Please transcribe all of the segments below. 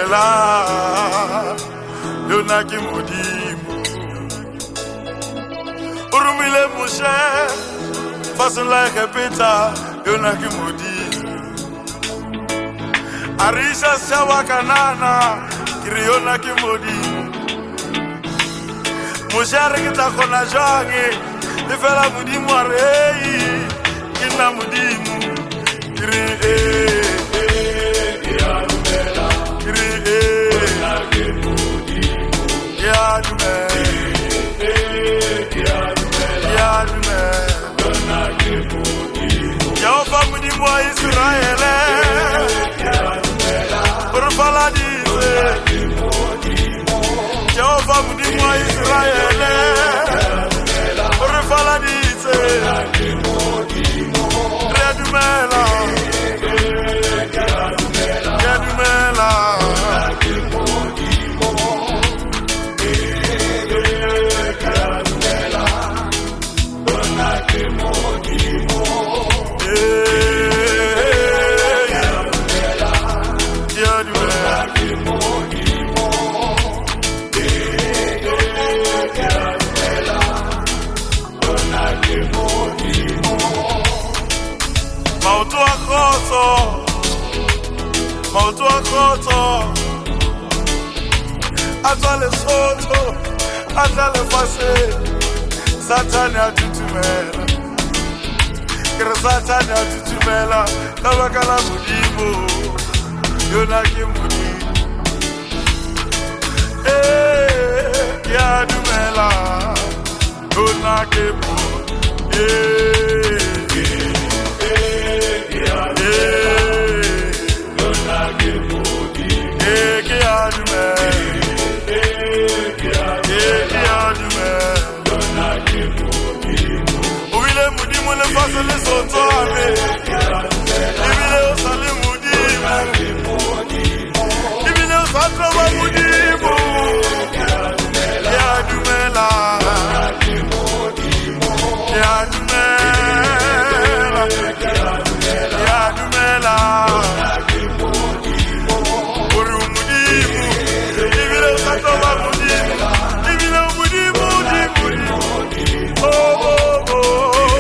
dumela yona ke modimo urumile mushe fasula khepeta yona ke modimo arisha sawa kanana kiri yona ke modimo mushe re ke tla khona jange efela modimo are ke na modimo kiri Jehovah mudimu wa Israele Urfaladise Jehovah mudimu wa Israele Urfaladise Redumela Redumela Mautu akoto Atale soto Atale fase Satani atutumela Kira satani atutumela Kabakala mudimu Yona ki mudimu Ya dumela Yona ki mudimu Fasse les autres Ibile osale mudimu Ibile osale mudimu Ya dumela Ya dumela Ya dumela Uri mudimu Ibile osale mudimu Ibile mudimu Oh oh oh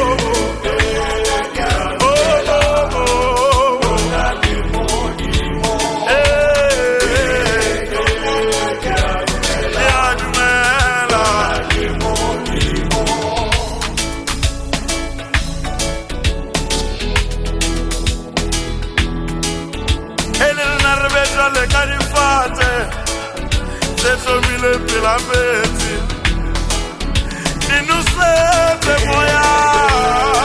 le carifate se somile pilameti inusete moya